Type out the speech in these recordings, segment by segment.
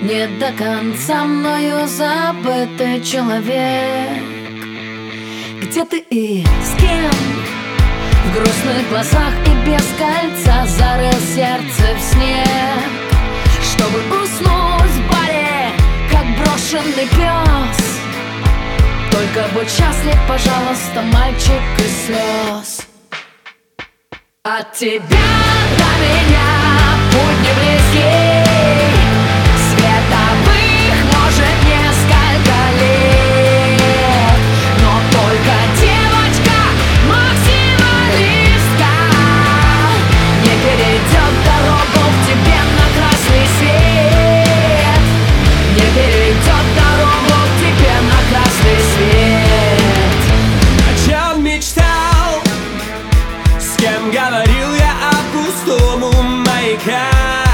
Не до конца мною забытый человек. Где ты и с кем? В грустных глазах и без кольца зарыл сердце в снег, чтобы уснуть в баре, как брошенный пес. Только будь счастлив, пожалуйста, мальчик из слез. От тебя до меня путь не близкий, световых может несколько лет, но только девочка максималистка не перейдет дорогу к тебе на красный свет, не перейдет дорогу к тебе на красный свет. О чем мечтал, с кем говорил я о пустому маяка,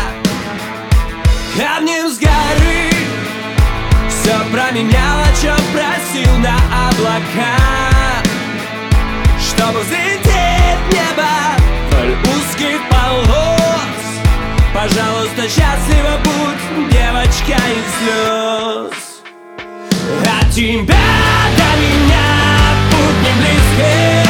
камнем с горы все променял, о чем просил на облака, чтобы взлететь в небо вдоль узких полос. Пожалуйста, счастлива будь, девочка из слез. От тебя до меня путь не близкий,